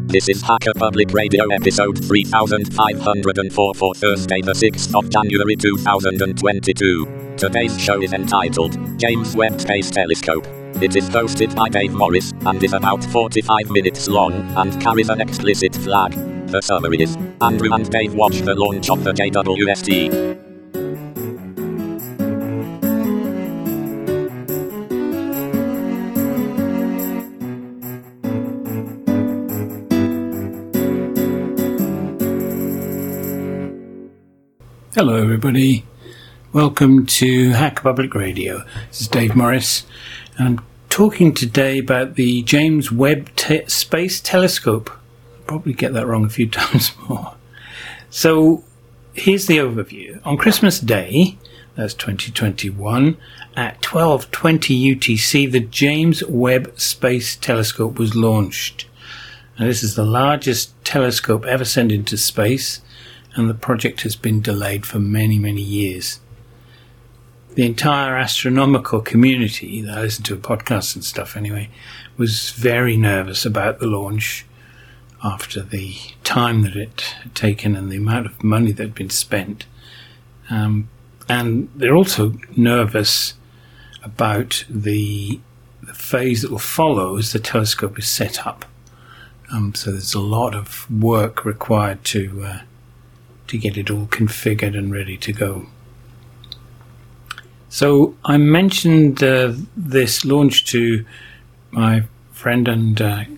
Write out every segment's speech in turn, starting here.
This is Hacker Public Radio episode 3504 for Thursday the 6th of January 2022. Today's show is entitled James Webb Space Telescope. It is hosted by Dave Morris and is about 45 minutes long and carries an explicit flag. The summary is, Andrew and Dave watched the launch of the JWST. Hello everybody, welcome to Hacker Public Radio. This is Dave Morris, and I'm talking today about the James Webb Space Telescope. I'll probably get that wrong a few times more. So here's the overview. On Christmas Day, that's 2021, at 12:20 UTC, the James Webb Space Telescope was launched. Now, this is the largest telescope ever sent into space, and the project has been delayed for many, many years. The entire astronomical community, I listened to a podcast and stuff anyway, was very nervous about the launch after the time that it had taken and the amount of money that had been spent. And they're also nervous about the phase that will follow as the telescope is set up. So there's a lot of work required to get it all configured and ready to go. So I mentioned this launch to my friend and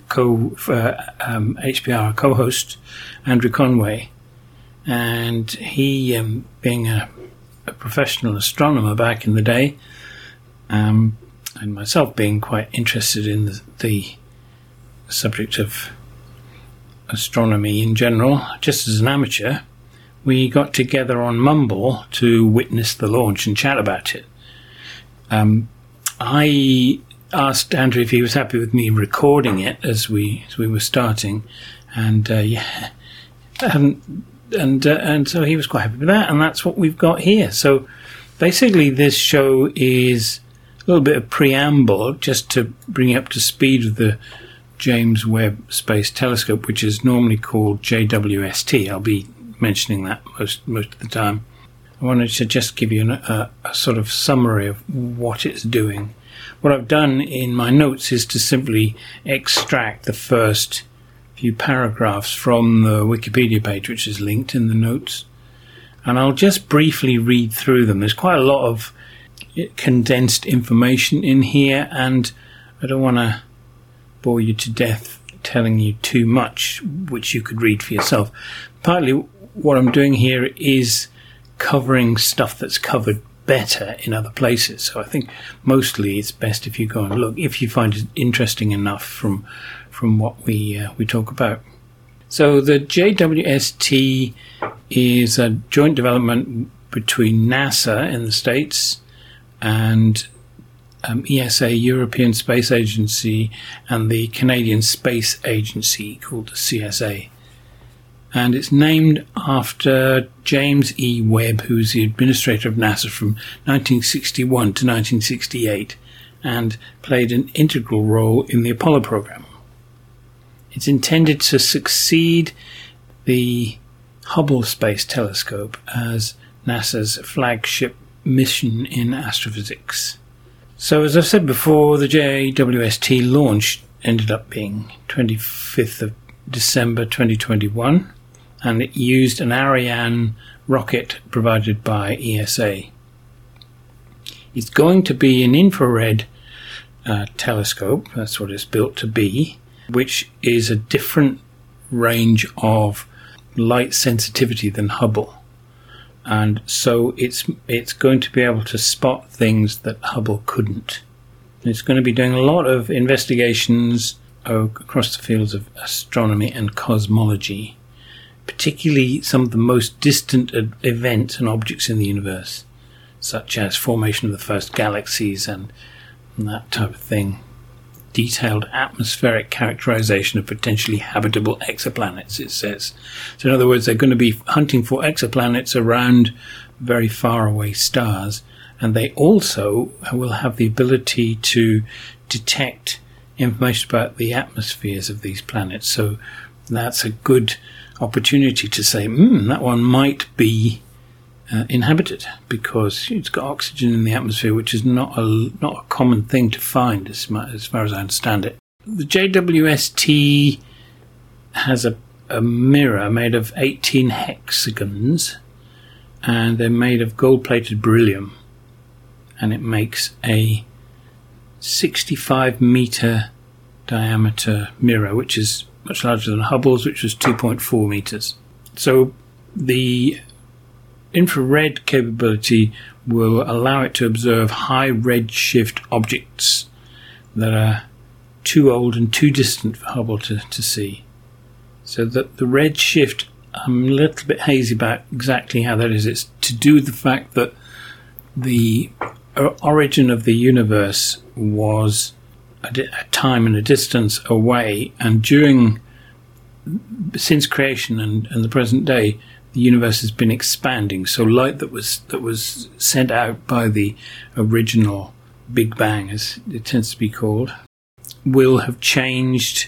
HPR co-host Andrew Conway, and he, being a professional astronomer back in the day, and myself being quite interested in the subject of astronomy in general, just as an amateur, we got together on Mumble to witness the launch and chat about it. I asked Andrew if he was happy with me recording it as we were starting, and so he was quite happy with that, and that's what we've got here. So basically, this show is a little bit of preamble just to bring you up to speed with the James Webb Space Telescope, which is normally called JWST. I'll be mentioning that most of the time. I wanted to just give you a sort of summary of what it's doing. What I've done in my notes is to simply extract the first few paragraphs from the Wikipedia page, which is linked in the notes, and I'll just briefly read through them. There's quite a lot of condensed information in here, and I don't want to bore you to death telling you too much, which you could read for yourself. Partly what I'm doing here is covering stuff that's covered better in other places. So I think mostly it's best if you go and look, if you find it interesting enough from what we talk about. So the JWST is a joint development between NASA in the States and ESA, European Space Agency, and the Canadian Space Agency called the CSA. And it's named after James E. Webb, who was the administrator of NASA from 1961 to 1968 and played an integral role in the Apollo program. It's intended to succeed the Hubble Space Telescope as NASA's flagship mission in astrophysics. So as I've said before, the JWST launch ended up being 25th of December 2021. And it used an Ariane rocket provided by ESA. It's going to be an infrared telescope, that's what it's built to be, which is a different range of light sensitivity than Hubble. And so it's going to be able to spot things that Hubble couldn't. It's going to be doing a lot of investigations across the fields of astronomy and cosmology, particularly some of the most distant events and objects in the universe, such as formation of the first galaxies and that type of thing. Detailed atmospheric characterization of potentially habitable exoplanets, it says. So in other words, they're going to be hunting for exoplanets around very far away stars, and they also will have the ability to detect information about the atmospheres of these planets. So that's a good opportunity to say, that one might be inhabited, because it's got oxygen in the atmosphere, which is not a common thing to find, as far as I understand it. The JWST has a mirror made of 18 hexagons, and they're made of gold-plated beryllium, and it makes a 65-metre diameter mirror, which is much larger than Hubble's, which was 2.4 metres. So the infrared capability will allow it to observe high redshift objects that are too old and too distant for Hubble to see. So that the redshift, I'm a little bit hazy about exactly how that is. It's to do with the fact that the origin of the universe was a time and a distance away, and since creation and the present day, the universe has been expanding. So light that was sent out by the original Big Bang, as it tends to be called, will have changed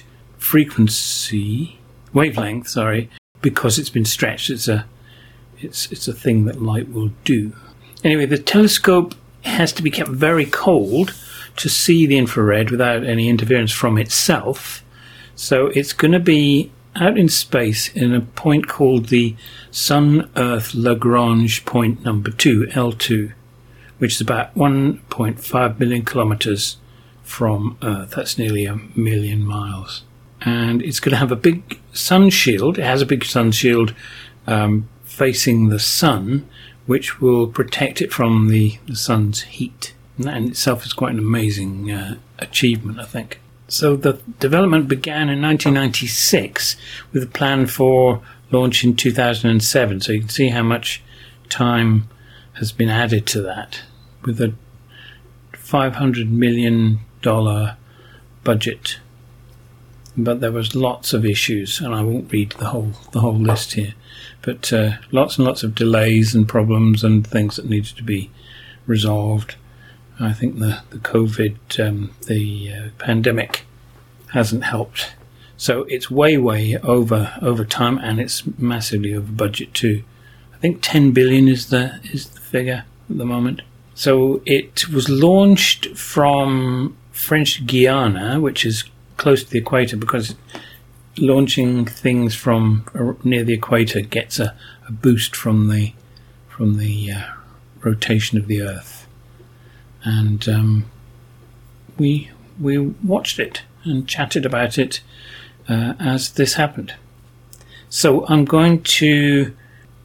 wavelength, because it's been stretched. It's a thing that light will do. Anyway, the telescope has to be kept very cold to see the infrared without any interference from itself. So it's going to be out in space in a point called the Sun-Earth Lagrange point number 2, L2, which is about 1.5 million kilometers from Earth. That's nearly 1 million miles. And it's going to have a big sun shield. It has a big sun shield facing the sun, which will protect it from the sun's heat. And that in itself is quite an amazing achievement, I think. So the development began in 1996 with a plan for launch in 2007. So you can see how much time has been added to that, with a $500 million budget. But there was lots of issues, and I won't read the whole list here. But lots and lots of delays and problems and things that needed to be resolved. I think the COVID, the pandemic hasn't helped. So it's way over time, and it's massively over budget too. I think 10 billion is the figure at the moment. So it was launched from French Guiana, which is close to the equator, because launching things from near the equator gets a boost from the rotation of the Earth. And we watched it and chatted about it as this happened. So I'm going to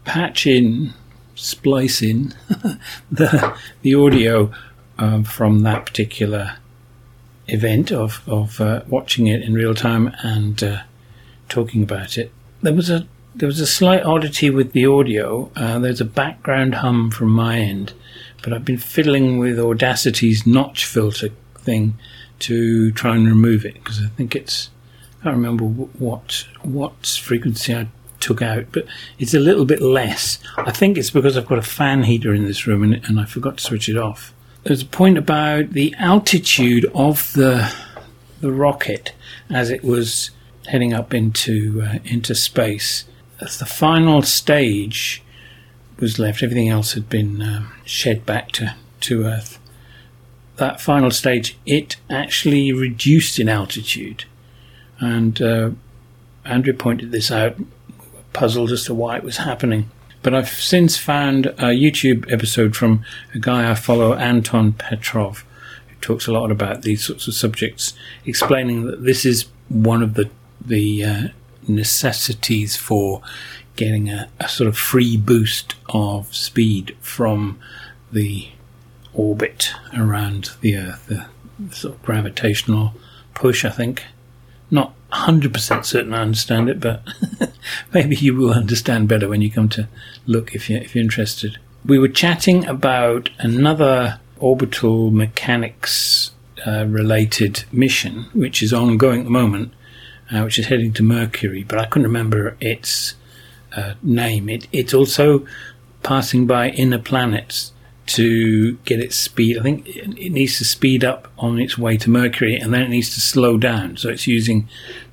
splice in the audio from that particular event of watching it in real time and talking about it. There was a slight oddity with the audio. There's a background hum from my end, but I've been fiddling with Audacity's notch filter thing to try and remove it, because I think I can't remember what frequency I took out, but it's a little bit less. I think it's because I've got a fan heater in this room and I forgot to switch it off. There's a point about the altitude of the rocket as it was heading up into space. As the final stage was left, everything else had been shed back to Earth. That final stage, it actually reduced in altitude. And Andrew pointed this out. We were puzzled as to why it was happening. But I've since found a YouTube episode from a guy I follow, Anton Petrov, who talks a lot about these sorts of subjects, explaining that this is one of the necessities for getting a sort of free boost of speed from the orbit around the Earth, the sort of gravitational push, I think. Not 100% certain I understand it, but maybe you will understand better when you come to look if you're interested. We were chatting about another orbital mechanics related mission, which is ongoing at the moment, which is heading to Mercury, but I couldn't remember its name. It's also passing by inner planets to get its speed. I think it needs to speed up on its way to Mercury, and then it needs to slow down. So it's using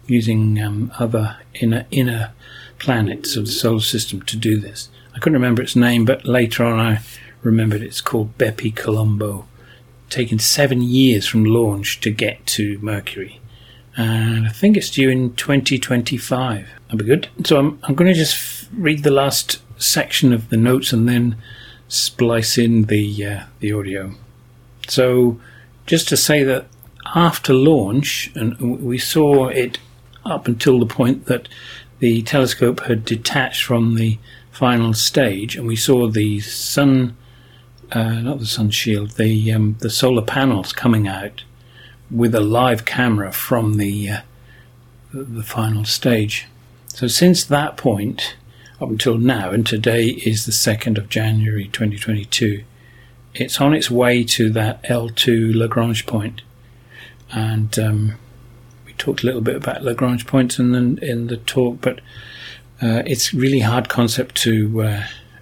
using other inner planets of the solar system to do this. I couldn't remember its name, but later on I remembered it's called Bepi Colombo. Taken 7 years from launch to get to Mercury. And I think it's due in 2025. That'll be good. So I'm going to just read the last section of the notes and then splice in the audio. So just to say that after launch, and we saw it up until the point that the telescope had detached from the final stage, and we saw the sun, not the sun shield, the solar panels coming out with a live camera from the final stage. So since that point up until now, and today is the 2nd of January 2022, it's on its way to that L2 Lagrange point. And we talked a little bit about Lagrange points in the talk, but it's really hard concept to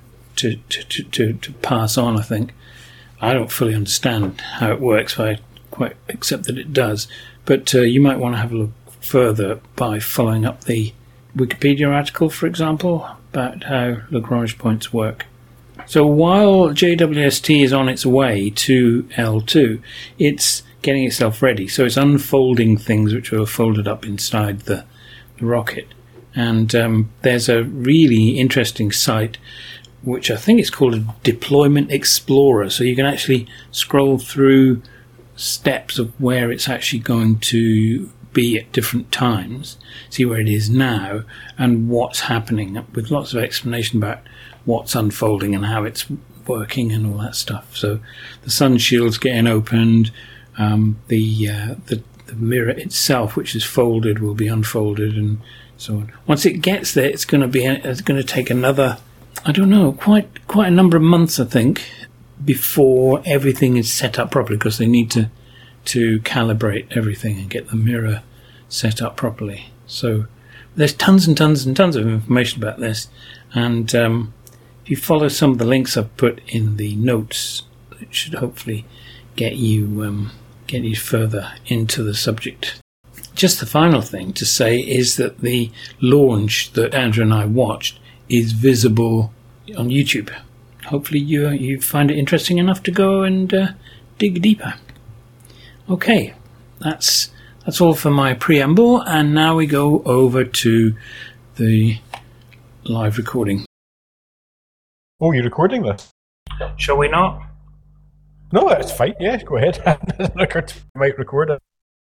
pass on, I think. I don't fully understand how it works, but I quite accept that it does. But you might want to have a look further by following up the Wikipedia article, for example, about how Lagrange points work. So while JWST is on its way to L2, it's getting itself ready. So it's unfolding things which were folded up inside the rocket. And there's a really interesting site which I think is called a Deployment Explorer. So you can actually scroll through steps of where it's actually going to be at different times, see where it is now and what's happening, with lots of explanation about what's unfolding and how it's working and all that stuff. So the sun shield's getting opened, the mirror itself, which is folded, will be unfolded, and so on. Once it gets there, it's going to take another, I don't know, quite a number of months, I think, before everything is set up properly, because they need to calibrate everything and get the mirror set up properly. So there's tons and tons and tons of information about this, and if you follow some of the links I've put in the notes, it should hopefully get you further into the subject. Just the final thing to say is that the launch that Andrew and I watched is visible on YouTube. Hopefully you find it interesting enough to go and dig deeper. Okay, that's all for my preamble, and now we go over to the live recording. Oh, you're recording this? Shall we not? No, that's fine. Yeah, go ahead. You might record it.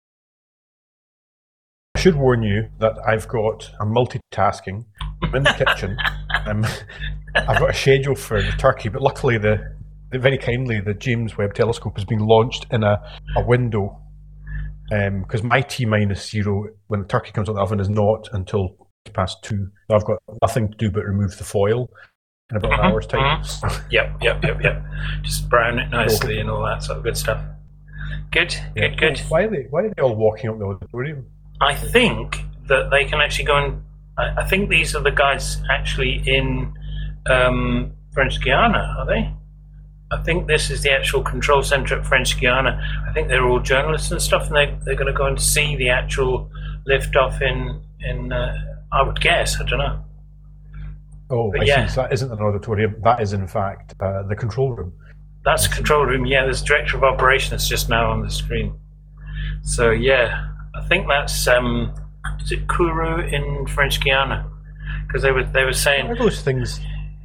I should warn you that I'm multitasking. I'm in the kitchen. I've got a schedule for the turkey, but luckily very kindly the James Webb Telescope has been launched in a window, because my T-0 when the turkey comes out of the oven is not until past 2. So I've got nothing to do but remove the foil in about an hour's time. Yep. Just brown it nicely and all that sort of good stuff. Good. Why are they all walking up the auditorium? I think that they can actually go and... I think these are the guys actually in French Guiana, are they? I think this is the actual control centre at French Guiana. I think they're all journalists and stuff, and they're going to go and see the actual liftoff in I would guess, I don't know. Oh, I see. So that isn't an auditorium. That is, in fact, the control room. That's the control room, yeah. There's Director of Operations just now on the screen. So, yeah, I think that's, is it Kourou in French Guiana? Because they were saying... What are those things?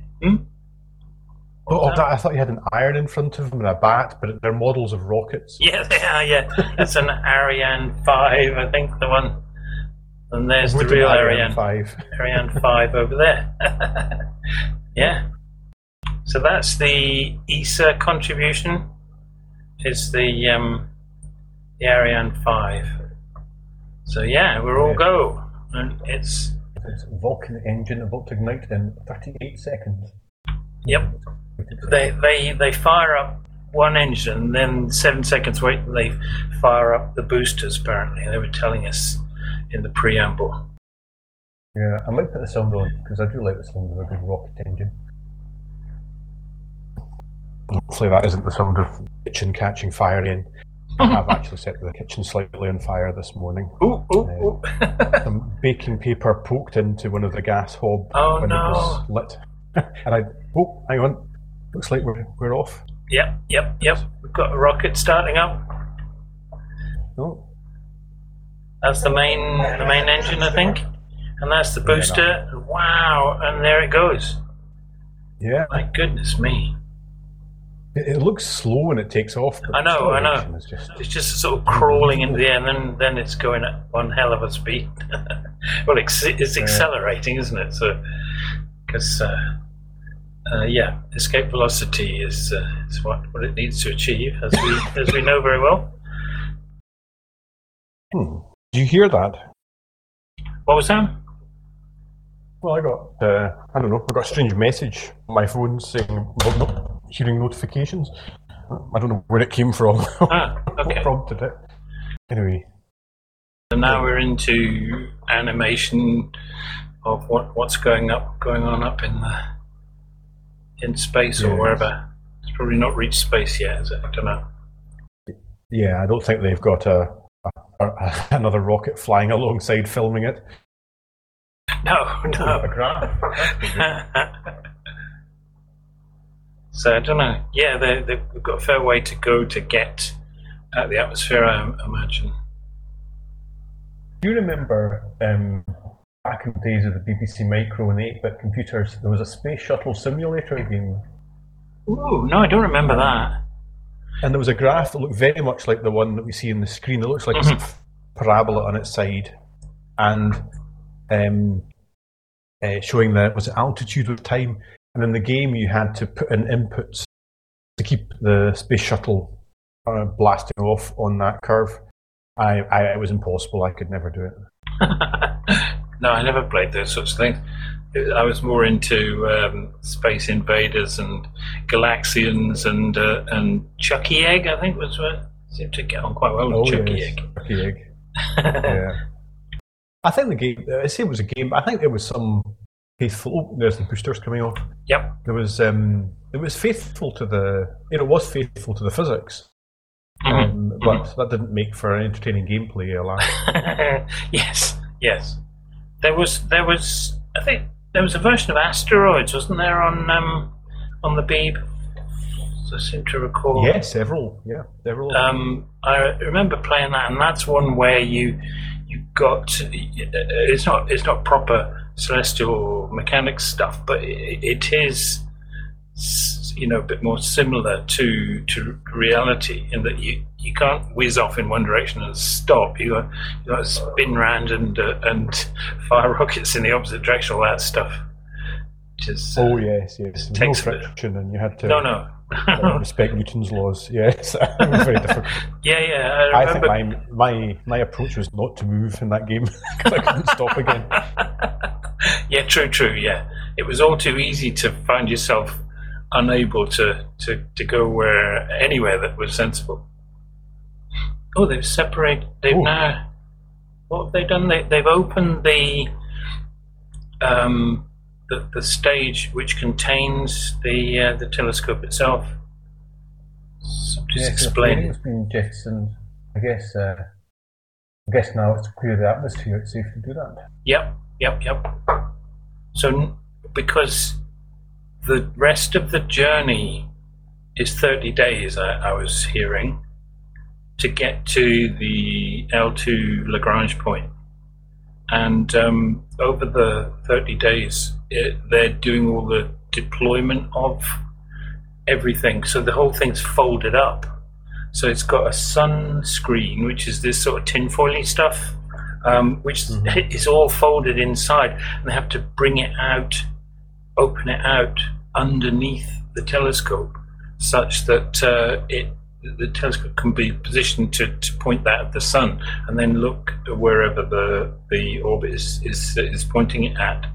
I thought you had an iron in front of them and a bat, but they're models of rockets. Yeah, they are, yeah. It's an Ariane 5, I think, the one. And there's the real Ariane 5. Ariane 5 over there. Yeah. So that's the ESA contribution, is the Ariane 5. So yeah, we're all go. And it's a Vulcan engine about to ignite in 38 seconds. Yep. They fire up one engine, then 7 seconds later they fire up the boosters, apparently. They were telling us in the preamble. Yeah, I might put the sound on, because I do like the sound of a good rocket engine. Hopefully that isn't the sound of kitchen catching fire in. I have actually set the kitchen slightly on fire this morning. Ooh. Some baking paper poked into one of the gas hob Oh, when no. it was lit. And hang on. Looks like we're off. Yep. We've got a rocket starting up. No. That's the main engine, I think. And that's the booster. Wow, and there it goes. Yeah. My goodness me. It looks slow when it takes off. But I know. It's It's just sort of crawling into the air, and then it's going at one hell of a speed. Well, it's accelerating, isn't it? So, because escape velocity is what it needs to achieve, as we know very well. Do you hear that? What was that? Well, I got a strange message on my phone saying, hearing notifications. I don't know where it came from. Okay. What prompted it? Anyway. So now we're into animation of what's going on up in space or wherever. It's probably not reached space yet, is it? I don't know. Yeah, I don't think they've got another rocket flying alongside filming it. No. A graph. So I don't know. Yeah, they've got a fair way to go to get at the atmosphere, I imagine. Do you remember back in the days of the BBC Micro and the 8-bit computers, there was a space shuttle simulator game? Ooh, no, I don't remember that. And there was a graph that looked very much like the one that we see in the screen. It looks like it's a parabola on its side, and showing was it altitude of time. And in the game, you had to put in inputs to keep the space shuttle blasting off on that curve. It was impossible. I could never do it. No, I never played those sorts of things. I was more into Space Invaders and Galaxians and Chucky Egg, I think was what seemed to get on quite well with Chucky Egg. Chucky Egg. Yeah. I think the game, I say it was a game, but I think there was some faithful. Oh, there's the boosters coming off. Yep. There was, it was faithful to the physics. But that didn't make for an entertaining gameplay, alas. Yes. There was. I think there was a version of Asteroids, wasn't there, on the Beeb? I seem to recall. Yeah, several. I remember playing that, and that's one where you got. It's not proper celestial mechanics stuff, but it is, a bit more similar to reality in that you can't whiz off in one direction and stop. You got to spin round and fire rockets in the opposite direction, all that stuff. Yes. No friction, and you had to no. respect Newton's laws. Yes, it was very difficult. Yeah. I think my approach was not to move in that game because I couldn't stop again. Yeah, true. Yeah, it was all too easy to find yourself unable to go anywhere that was sensible. Oh, they've separated. Now. What have they done? They've opened the stage which contains the telescope itself. So just explain. It's been jettisoned. I guess now it's to clear the atmosphere. It's safe to do that. Yep. So because the rest of the journey is 30 days, I was hearing, to get to the L2 Lagrange point. And over the 30 days, they're doing all the deployment of everything. So the whole thing's folded up. So it's got a sun screen, which is this sort of tinfoily stuff, which is all folded inside. And they have to bring it out, open it out underneath the telescope, such that the telescope can be positioned to point that at the sun, and then look wherever the orbit is pointing it at.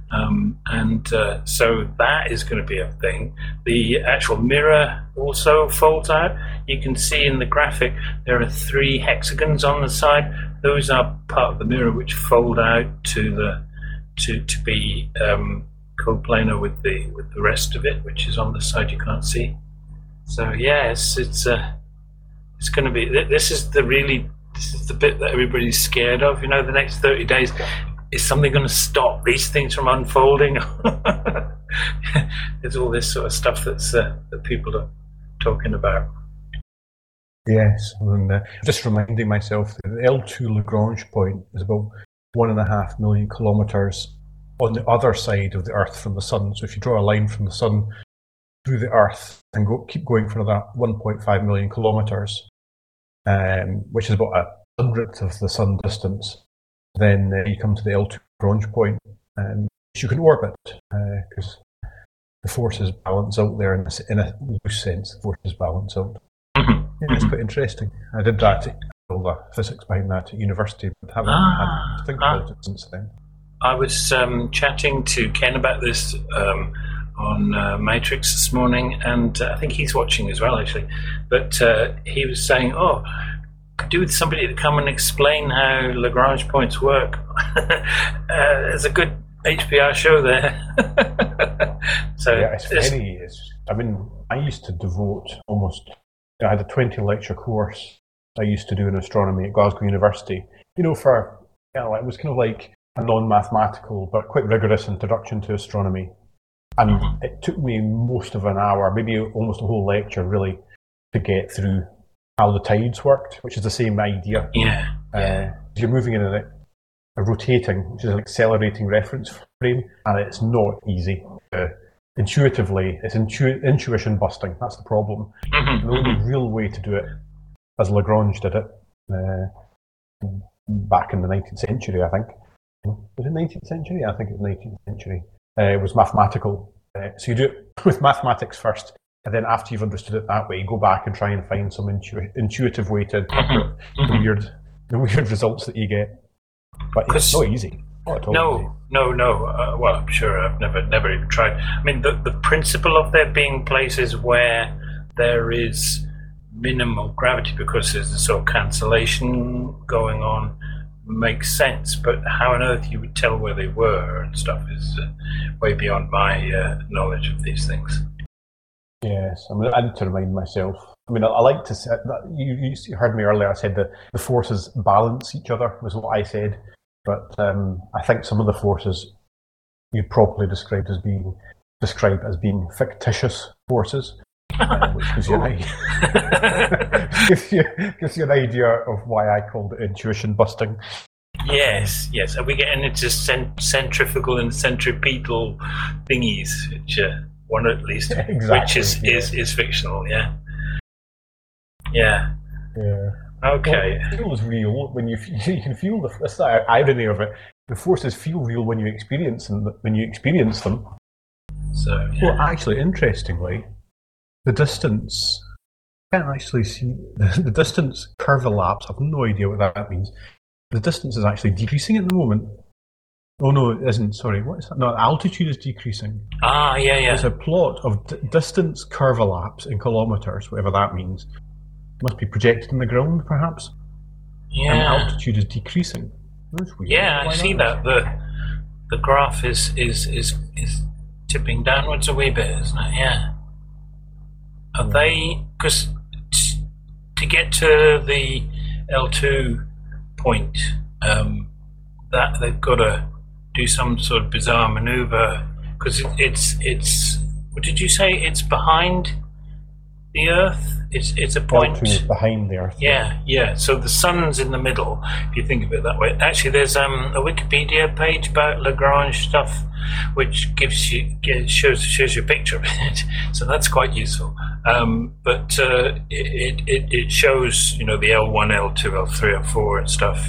So that is going to be a thing. The actual mirror also folds out. You can see in the graphic there are 3 hexagons on the side. Those are part of the mirror which fold out to be coplanar with the rest of it, which is on the side you can't see. So yes, it's It's going to be. This is the bit that everybody's scared of. The next 30 days, is something going to stop these things from unfolding? There's all this sort of stuff that people are talking about. Yes, and just reminding myself that the L2 Lagrange point is about 1.5 million kilometres on the other side of the Earth from the Sun. So if you draw a line from the Sun through the Earth and keep going for that 1.5 million kilometres, which is about a hundredth of the Sun distance, then you come to the L2 Lagrange point, which you can orbit because the forces balance out there in a loose sense. The forces balance out. Yeah, it's quite interesting. I did that, all the physics behind that at university, but haven't had to think about it since then. I was chatting to Ken about this on Matrix this morning, and I think he's watching as well, actually. But he was saying, could do with somebody to come and explain how Lagrange points work. There's a good HPR show there. So yeah, it's funny. I used to devote almost... I had a 20-lecture course I used to do in astronomy at Glasgow University. It was kind of like a non-mathematical but quite rigorous introduction to astronomy. And it took me most of an hour, maybe almost a whole lecture, really, to get through how the tides worked, which is the same idea. Yeah. You're moving in a rotating, which is an accelerating reference frame, and it's not easy. Intuitively, it's intuition busting. That's the problem. The only real way to do it, as Lagrange did it, back in the 19th century, I think. Was it 19th century? I think it was 19th century. It was mathematical. So you do it with mathematics first, and then after you've understood it that way, you go back and try and find some intuitive way to interpret the weird results that you get. But it's not easy. No. Well, I'm sure I've never even tried. I mean, the principle of there being places where there is minimal gravity because there's a sort of cancellation going on makes sense. But how on earth you would tell where they were and stuff is way beyond my knowledge of these things. Yes, I need to remind myself. I like to say that you heard me earlier. I said that the forces balance each other was what I said. But I think some of the forces you'd probably describe as being fictitious forces, which gives you gives you an idea of why I called it intuition busting. Yes. Are we getting into centrifugal and centripetal thingies, which one at least, exactly, which is fictional? Yeah. Okay. Well, it feels real when you can feel that's the irony of it. The forces feel real when you experience them. So, well, actually, interestingly, the distance. I can't actually see the distance curve elapse. I've no idea what that means. The distance is actually decreasing at the moment. Oh no, it isn't. Sorry, what is that? No, altitude is decreasing. Yeah. There's a plot of distance curve elapse in kilometers, whatever that means. Must be projected in the ground, perhaps. Yeah. And altitude is decreasing. That's weird. Yeah, I see that. The graph is tipping downwards a wee bit, isn't it? Yeah. Are they, because to get to the L2 point, that they've got to do some sort of bizarre maneuver because it's. What did you say? It's behind the Earth. It's a point. L2 is behind the Earth. Yeah. So the sun's in the middle, if you think of it that way. Actually, there's a Wikipedia page about Lagrange stuff, which shows you a picture of it. So that's quite useful. But it shows the L1, L2, L3, L4 and stuff.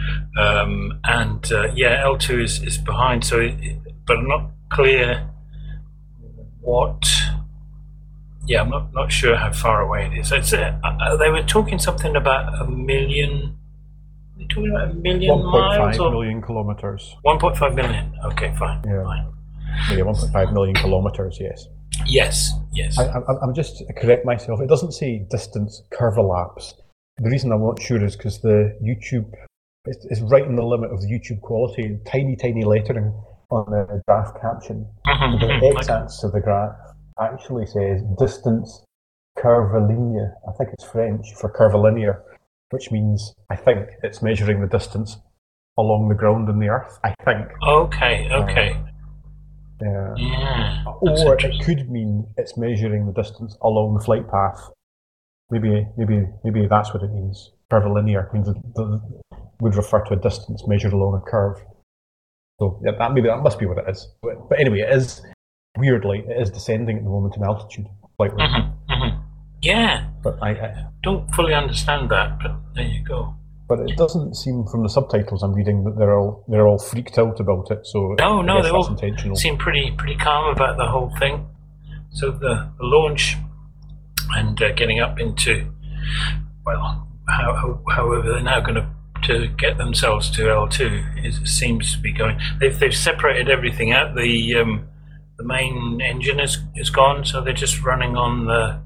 L2 is behind. So, but I'm not clear what. Yeah, I'm not sure how far away it is. They were talking something about 1 million. They're talking about 1 million miles 1.5 million kilometers. 1.5 million. Okay, fine. Yeah. Fine. Yeah, 1.5 million kilometers. Yes. Yes. I'm just to correct myself. It doesn't say distance curve elapse. The reason I'm not sure is because the YouTube is right in the limit of the YouTube quality. Tiny lettering on the graph caption. The x-axis of the graph actually says distance curvilinear. I think it's French for curvilinear, which means I think it's measuring the distance along the ground and the earth. I think. Okay. Yeah. Or it could mean it's measuring the distance along the flight path. Maybe that's what it means. Curvilinear means would refer to a distance measured along a curve. So yeah, that must be what it is. But anyway, it is descending at the moment in altitude slightly. Yeah. But I don't fully understand that, but there you go. But it doesn't seem from the subtitles I'm reading that they're all freaked out about it. So no, they all intentional. Seem pretty calm about the whole thing. So the launch and getting up into, well, however they're now going to get themselves to L2 seems to be going. They've separated everything out. The main engine is gone, so they're just running on the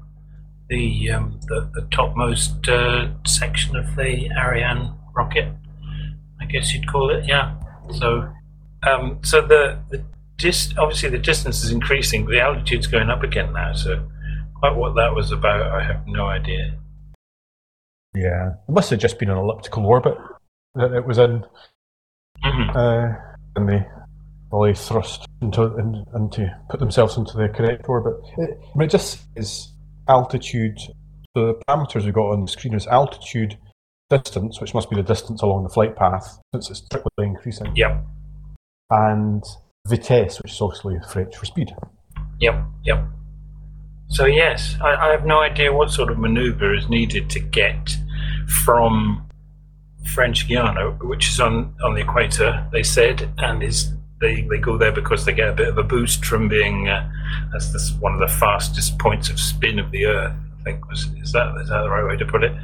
topmost section of the Ariane rocket, I guess you'd call it. Yeah. So obviously the distance is increasing, but the altitude's going up again now. So quite what that was about, I have no idea. Yeah, it must have just been an elliptical orbit that it was in, and they thrust into put themselves into the correct orbit. It just is altitude. The parameters we got on the screen is altitude, distance, which must be the distance along the flight path, since it's strictly increasing. Yep. And vitesse, which is obviously French for speed. Yep. So yes, I have no idea what sort of manoeuvre is needed to get from French Guiana, which is on the equator, they said, and they go there because they get a bit of a boost from being as this one of the fastest points of spin of the Earth. I think is that the right way to put it?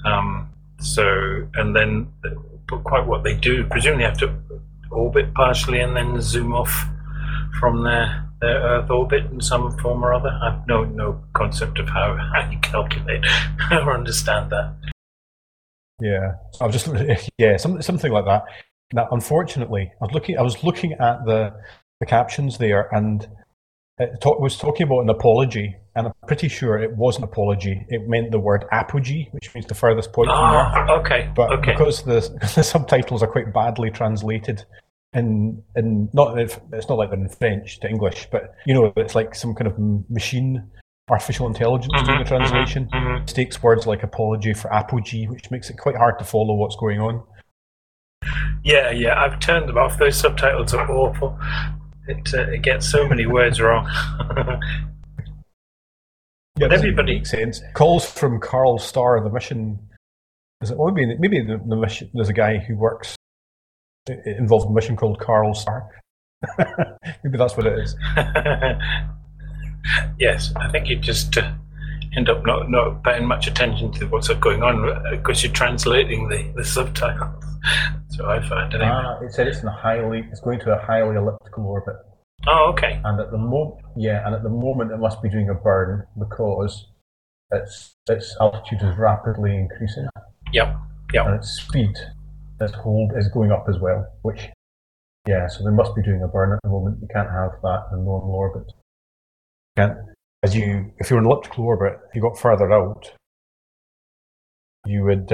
And then, but quite what they do, presumably have to orbit partially and then zoom off from their Earth orbit in some form or other. I have no concept of how you calculate or understand that. Yeah, I was just something like that. Now, unfortunately, I was looking at the captions there, and it was talking about an apogee, and I'm pretty sure it wasn't apogee. It meant the word apogee, which means the furthest point from Earth. Okay. But because the subtitles are quite badly translated, it's not like they're in French to English, but it's like some kind of machine, artificial intelligence doing the translation. Mistakes words like apology for apogee, which makes it quite hard to follow what's going on. Yeah, I've turned them off. Those subtitles are awful. It gets so many words wrong. Yeah, everybody makes sense. Calls from Carl Starr, the mission. Is it maybe the mission? There's a guy who works involved in a mission called Carl Starr. Maybe that's what it is. Yes, I think you just end up not paying much attention to what's going on because you're translating the subtitles. So I find it. It said it's going to a highly elliptical orbit. Oh, okay. And at the moment it must be doing a burn because its altitude is rapidly increasing. Yep. And its speed, its hold is going up as well. So they must be doing a burn at the moment. You can't have that in normal orbit. If you're in elliptical orbit, if you got further out, you would,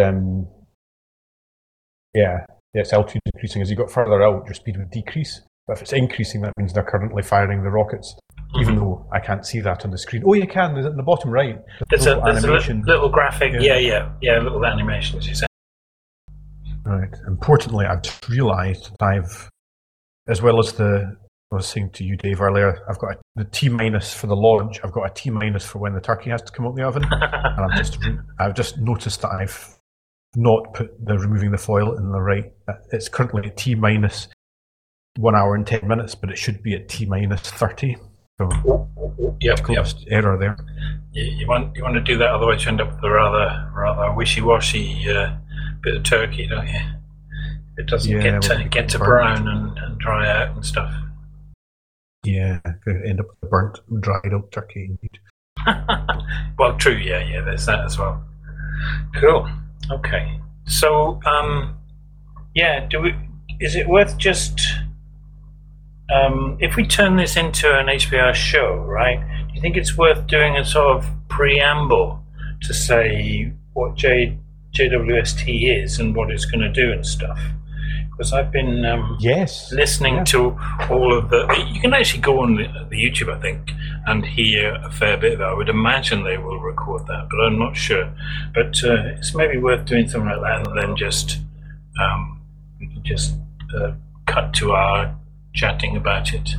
its altitude increasing. As you got further out, your speed would decrease. But if it's increasing, that means they're currently firing the rockets, even though I can't see that on the screen. Oh, you can. There's it in the bottom right. There's a little graphic. Yeah, little animation, as you say. Right. Importantly, I've just realised as well as I was saying to you, Dave, earlier, I've got the T- for the launch. I've got a T- for when the turkey has to come out the oven. And I've just noticed that I've not put the removing the foil in the right. It's currently at T- 1 hour and 10 minutes, but it should be at T- 30. So, error there. You want to do that, otherwise you end up with a rather wishy-washy bit of turkey, don't you? It doesn't get to brown and dry out and stuff. Yeah, could end up with a burnt, dried out turkey indeed. Well, true, yeah, there's that as well. Cool. Okay. So, is it worth just, if we turn this into an HPR show, right, do you think it's worth doing a sort of preamble to say what JWST is and what it's going to do and stuff. Because I've been listening to all of the... You can actually go on the YouTube, I think, and hear a fair bit of it. I would imagine they will record that, but I'm not sure. But it's maybe worth doing something like that, and then we can just cut to our chatting about it.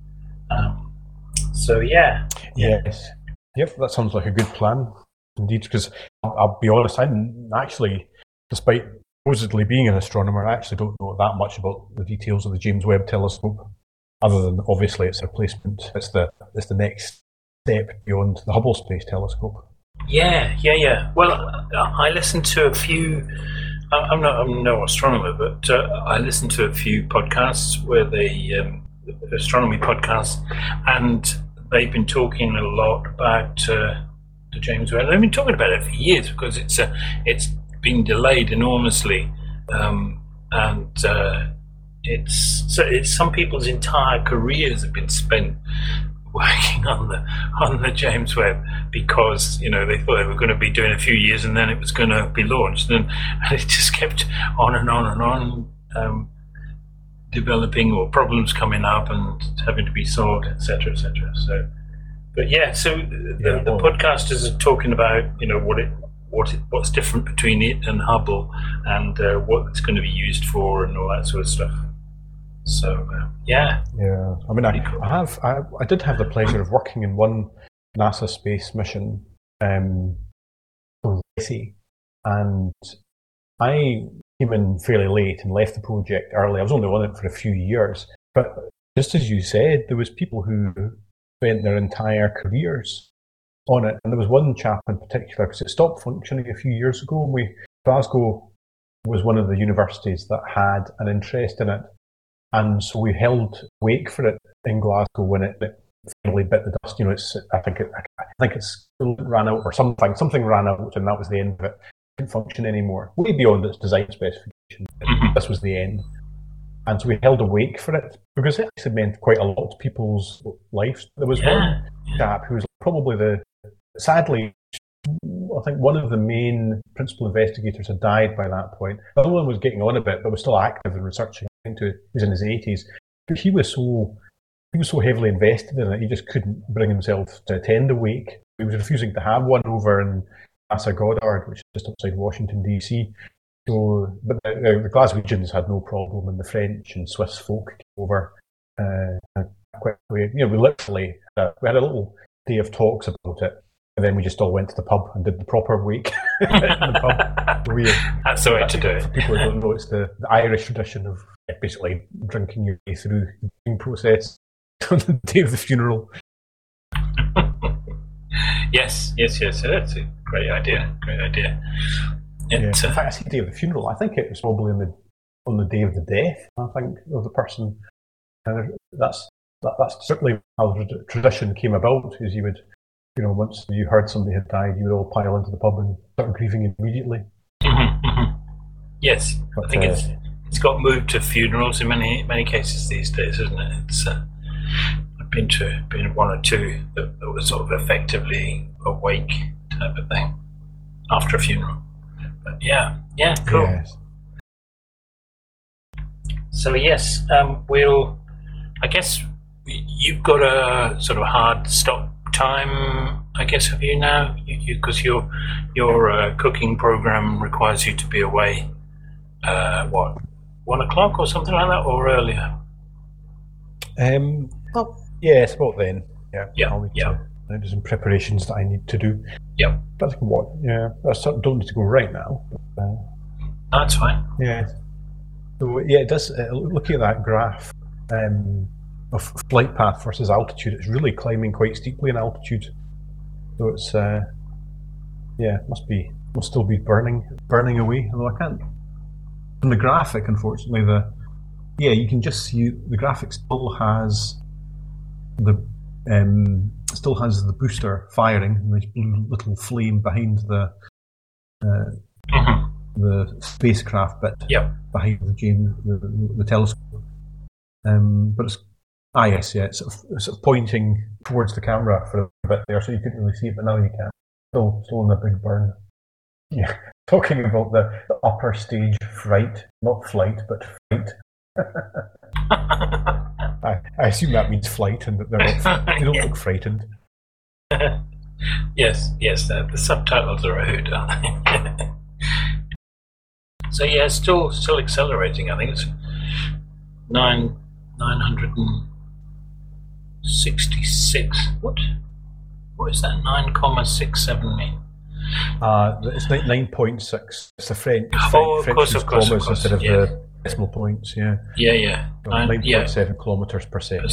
So, yeah. Yes. Yep, that sounds like a good plan, indeed, because I'll be honest, I'm actually, despite supposedly being an astronomer, I actually don't know that much about the details of the James Webb Telescope, other than obviously it's a replacement. It's the next step beyond the Hubble Space Telescope. Yeah. Well, I listened to a few. I'm no astronomer, but I listened to a few podcasts where astronomy podcasts, and they've been talking a lot about the James Webb. They've been talking about it for years because it's been delayed enormously, and it's some people's entire careers have been spent working on the James Webb because they thought they were going to be doing a few years and then it was going to be launched, and it just kept on and on and on, developing, or problems coming up and having to be solved, etc. So, but the podcasters are talking about what's different between it and Hubble, and what it's going to be used for, and all that sort of stuff. So yeah. I mean, I did have the pleasure of working in one NASA space mission for RESI, and I came in fairly late and left the project early. I was only on it for a few years, but just as you said, there was people who spent their entire careers on it, and there was one chap in particular, because it stopped functioning a few years ago, and Glasgow was one of the universities that had an interest in it, and so we held wake for it in Glasgow when it finally bit the dust. I think it's ran out, or something ran out, and that was the end of it. It didn't function anymore, way beyond its design specification. This was the end. And so we held a wake for it, because it actually meant quite a lot to people's lives. There was one chap who was probably sadly, I think one of the main principal investigators had died by that point. The other one was getting on a bit, but was still active and researching. He was in his 80s. But he was so heavily invested in it, he just couldn't bring himself to attend a wake. He was refusing to have one over in NASA Goddard, which is just outside Washington, D.C. So, but the Glaswegians had no problem, and the French and Swiss folk came over quickly. We literally we had a little day of talks about it, and then we just all went to the pub and did the proper wake in the pub. That's the way to do it. For people who don't know, it's the Irish tradition of basically drinking your way through the drinking process on the day of the funeral. Yes. That's a great idea. In fact, I say day of the funeral. I think it was probably on the day of the death, I think, of the person. And that's certainly how the tradition came about. Is you would, once you heard somebody had died, you would all pile into the pub and start grieving immediately. Yes, but I think it's got moved to funerals in many cases these days, isn't it? It's I've been one or two that were sort of effectively a wake type of thing after a funeral. But yeah, cool. Yes. So yes, I guess you've got a sort of hard stop time, I guess, have you now? Because your cooking program requires you to be away, 1 o'clock or something like that, or earlier? It's about then. Yeah. There's some preparations that I need to do. Yeah. But I don't need to go right now. That's fine. Yeah. So it does. Looking at that graph of flight path versus altitude, it's really climbing quite steeply in altitude. So it's must still be burning away. Although I can't. From the graphic, unfortunately, you can just see the graphic still has the booster firing, and this little flame behind the spacecraft bit behind the telescope. But it's sort of pointing towards the camera for a bit there, so you couldn't really see it, but now you can. Still in a big burn. Yeah. Talking about the upper stage fright, not flight, but fright. I assume that means flight and that they don't look frightened. Yes, the subtitles are a hoot, aren't they? So yeah, it's still accelerating. I think it's 966. What is that? 9,67 mean? It's 9.6. It's the French. Of course, kilometers instead of the decimal points. Yeah. Yeah. 9.7 kilometers per second.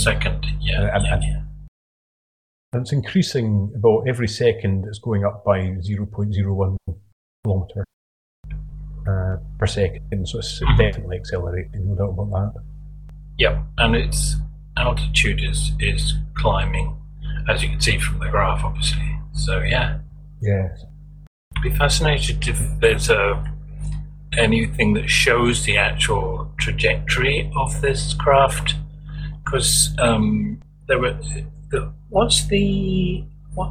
And it's increasing about every second. It's going up by 0.01 kilometer per second. So it's definitely accelerating. No doubt about that. Yep, and its altitude is climbing, as you can see from the graph, obviously. So yeah. Yes. I'd be fascinated if there's anything that shows the actual trajectory of this craft, because there were. What's the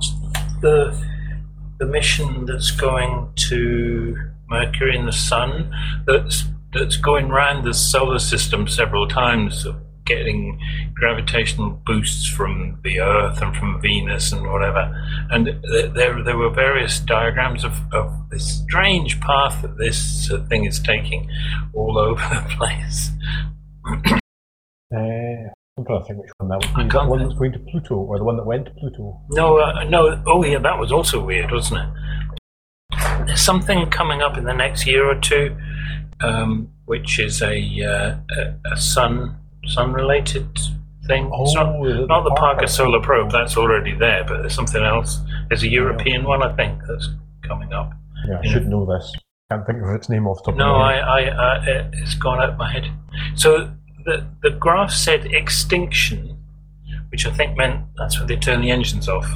mission that's going to Mercury and the Sun that's going round the solar system several times, getting gravitational boosts from the Earth and from Venus and whatever. And there were various diagrams of this strange path that this thing is taking all over the place. I'm trying to think which one that would be. Is that one that's going to Pluto, or the one that went to Pluto? No. Oh, yeah, that was also weird, wasn't it? There's something coming up in the next year or two, which is a sun-related thing. Oh, it's not the Parker Solar Probe. That's already there, but there's something else. There's a European one, I think, that's coming up. Yeah, I should know this. Can't think of its name off the top of my head. No, it's gone out of my head. So the graph said extinction, which I think meant that's when they turn the engines off.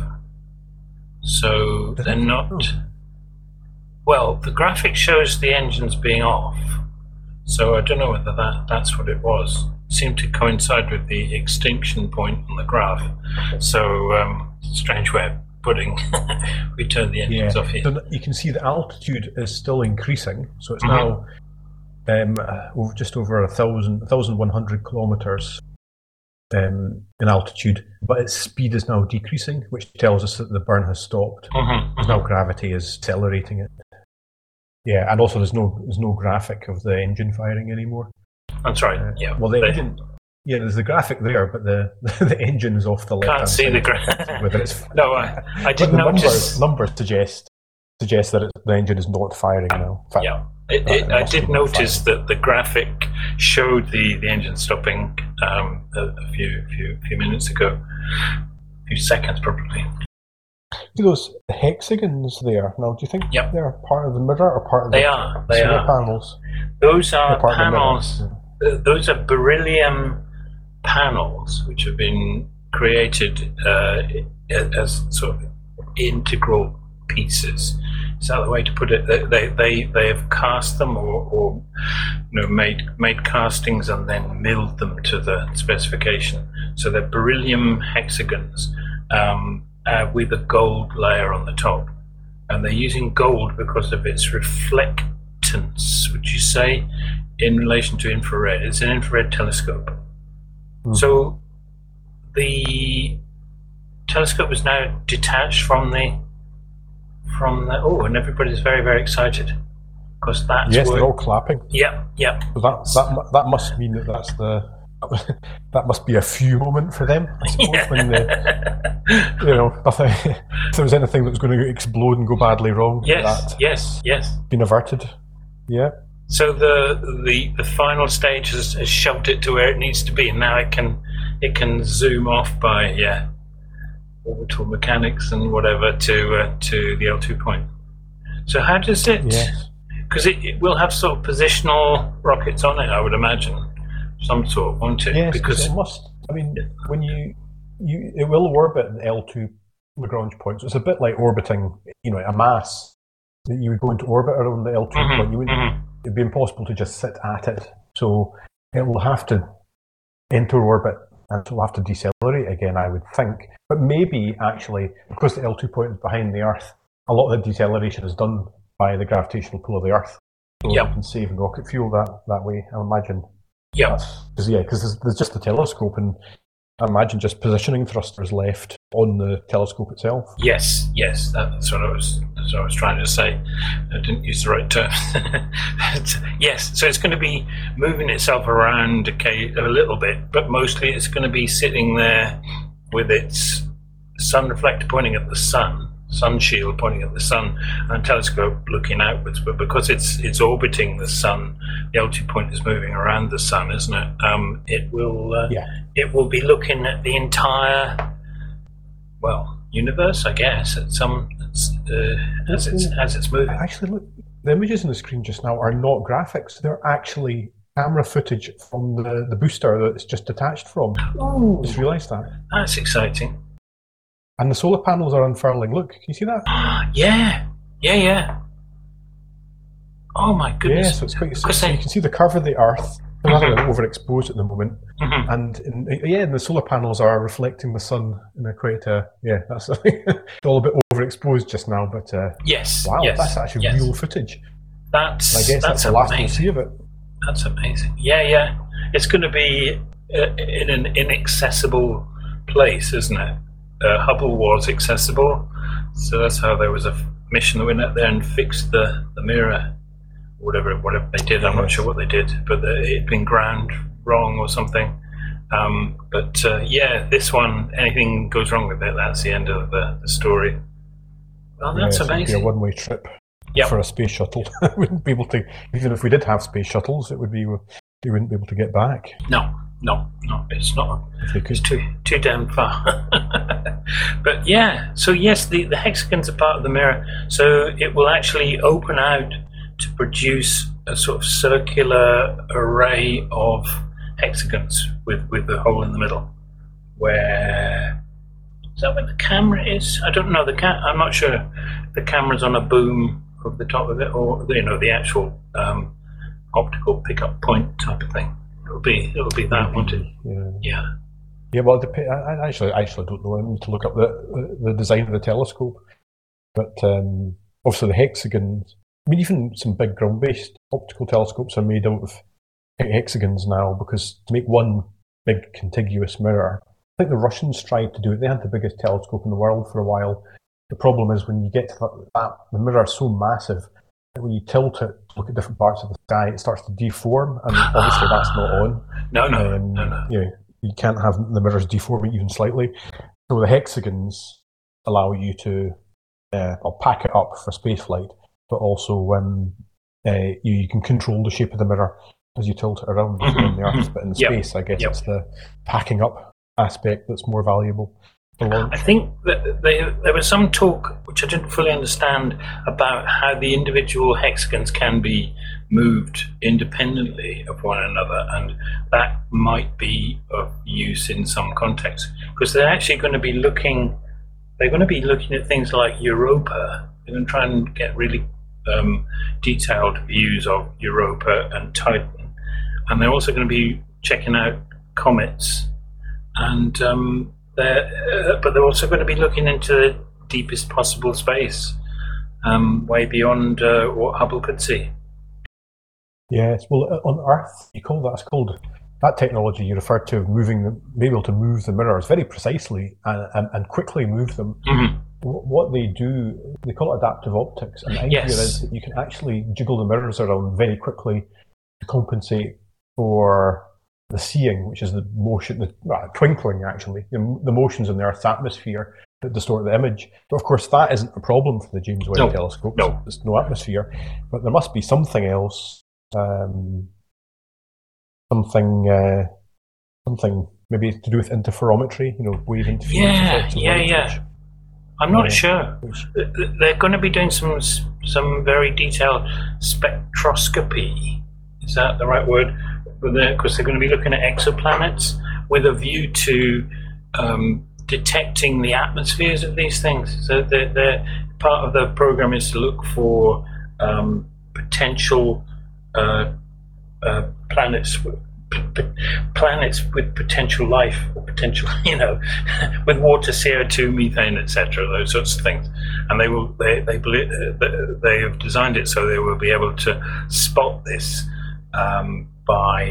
So they're not. Well, the graphic shows the engines being off, so I don't know whether that's what it was. It seemed to coincide with the extinction point on the graph. So strange way of putting we turn the engines off here. So you can see the altitude is still increasing, so it's now just over 1,100 kilometers in altitude, but its speed is now decreasing, which tells us that the burn has stopped. Now gravity is accelerating it. Yeah, and also there's no graphic of the engine firing anymore. That's right. Well, the engine. Yeah, there's the graphic there, but the engine is off the left. Can't see the graphic. No, I didn't notice. Numbers suggest that the engine is not firing now. In fact, I did notice that the graphic showed the engine stopping a few minutes ago, a few seconds probably. See those hexagons there? Now, do you think they're part of the mirror or part of the solar panels? Those are panels. Those are beryllium panels which have been created as sort of integral pieces. Is that the way to put it? They have cast them or made castings and then milled them to the specification. So they're beryllium hexagons with a gold layer on the top, and they're using gold because of its reflectance, would you say, in relation to infrared. It's an infrared telescope. So the telescope is now detached from the and everybody's very, very excited because that's they're all clapping. Yeah. So that must mean that must be a few moment for them, I suppose, when if there was anything that was going to explode and go badly wrong. Yes. Been averted. Yeah. So the final stage has shoved it to where it needs to be, and now it can zoom off by orbital mechanics and whatever to the L2 point. So how does it? Yes. Because it will have sort of positional rockets on it, I would imagine, some sort, won't it? Yes, because it must. I mean, when it will orbit an L2 Lagrange point, so it's a bit like orbiting, a mass that you would go into orbit around the L2 point. It'd be impossible to just sit at it, so it will have to enter orbit and it will have to decelerate again, I would think. But maybe actually, because the L2 point is behind the Earth, a lot of the deceleration is done by the gravitational pull of the Earth. So you can save in rocket fuel that way, I imagine. Yeah. Because there's just the telescope, and I imagine just positioning thrusters left on the telescope itself. Yes, that's what I was trying to say. I didn't use the right term. Yes, so it's going to be moving itself around a little bit, but mostly it's going to be sitting there with its sun reflector pointing at the sun shield pointing at the sun, and telescope looking outwards. But because it's orbiting the sun, the altitude point is moving around the sun, isn't it? It will be looking at the entire universe, I guess, as it's moving. Actually, look, the images on the screen just now are not graphics; they're actually camera footage from the booster that it's just detached from. Oh, just realised that. That's exciting. And the solar panels are unfurling. Look, can you see that? Yeah. Oh my goodness! Yeah, so it's quite. So you can see the curve of the Earth. They're overexposed at the moment, and the solar panels are reflecting the sun in quite a that's it's all a bit overexposed just now. But yes, wow, that's actually real footage. I guess that's the last we'll see of it. That's amazing. Yeah, it's going to be in an inaccessible place, isn't it? Hubble was accessible, so that's how there was a mission that went up there and fixed the mirror, whatever they did. I'm not sure what they did, but it had been ground wrong or something. This one, anything goes wrong with it, that's the end of the story. Well, that's amazing. It'd be a one-way trip for a space shuttle. We wouldn't be able to, even if we did have space shuttles, we wouldn't be able to get back. No, it's not. It's too damn far. But so yes, the hexagons are part of the mirror, so it will actually open out to produce a sort of circular array of hexagons with the hole in the middle. Is that where the camera is? I don't know. I'm not sure. The camera's on a boom over the top of it, or the actual optical pickup point type of thing. It'll be that, won't it? Yeah. Yeah, well, I actually don't know. I need to look up the design of the telescope. But obviously the hexagons, I mean, even some big ground-based optical telescopes are made out of hexagons now, because to make one big contiguous mirror, I think the Russians tried to do it. They had the biggest telescope in the world for a while. The problem is when you get to that, the mirror is so massive that when you tilt it to look at different parts of the sky, it starts to deform, and obviously that's not on. No. You can't have the mirrors deforming even slightly. So the hexagons allow you to pack it up for spaceflight, but also you can control the shape of the mirror as you tilt it around on the Earth. But in space, I guess it's the packing up aspect that's more valuable. I think that there was some talk, which I didn't fully understand, about how the individual hexagons can be moved independently of one another, and that might be of use in some context, because they're actually going to be looking at things like Europa. They're going to try and get really detailed views of Europa and Titan, and they're also going to be checking out comets, and but they're also going to be looking into the deepest possible space, way beyond what Hubble could see. Yes, well, on Earth, that's called that technology you referred to, being able to move the mirrors very precisely and quickly move them. Mm-hmm. What they do, they call it adaptive optics, and the idea is that you can actually jiggle the mirrors around very quickly to compensate for the seeing, which is the motion, the twinkling actually, the motions in the Earth's atmosphere that distort the image. But of course, that isn't a problem for the James Webb Telescope. No, there's no atmosphere, but there must be something else, something maybe to do with interferometry. Wave interference. Yeah. I'm not sure. They're going to be doing some very detailed spectroscopy. Is that the right word? Because they're going to be looking at exoplanets with a view to detecting the atmospheres of these things. So part of the program is to look potential planets planets with potential life, or potential, with water, CO2, methane, etc., those sorts of things. And they have designed it so they will be able to spot this by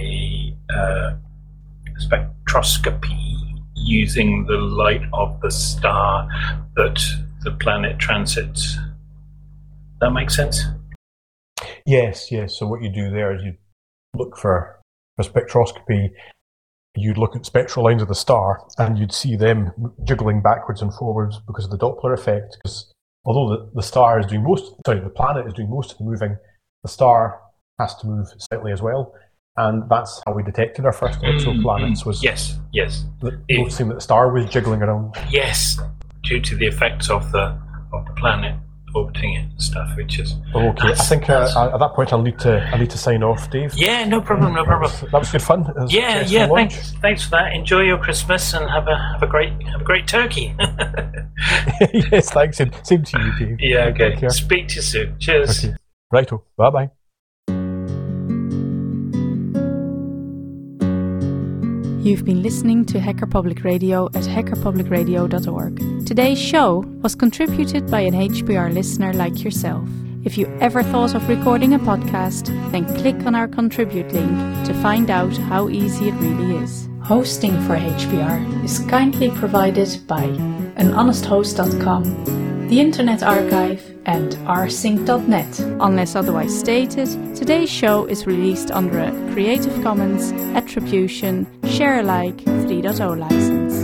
spectroscopy using the light of the star that the planet transits. That makes sense? Yes. So what you do there is you look for spectroscopy. You'd look at spectral lines of the star, and you'd see them jiggling backwards and forwards because of the Doppler effect. Because although the planet is doing most of the moving, the star has to move slightly as well. And that's how we detected our first exoplanets. Was yes. Noticing that the star was jiggling around. Yes, due to the effects of the planet orbiting it and stuff, which is okay. I think at that point I need to sign off, Dave. Yeah, no problem. That was good fun. Yeah. Thanks for that. Enjoy your Christmas and have a great turkey. Yes, thanks. Same to you, Dave. Yeah, okay. Speak to you soon. Cheers. Okay. Righto. Bye. You've been listening to Hacker Public Radio at hackerpublicradio.org. Today's show was contributed by an HPR listener like yourself. If you ever thought of recording a podcast, then click on our contribute link to find out how easy it really is. Hosting for HPR is kindly provided by anhonesthost.com, the Internet Archive, and rsync.net. Unless otherwise stated, today's show is released under a Creative Commons Attribution Share Alike 3.0 license.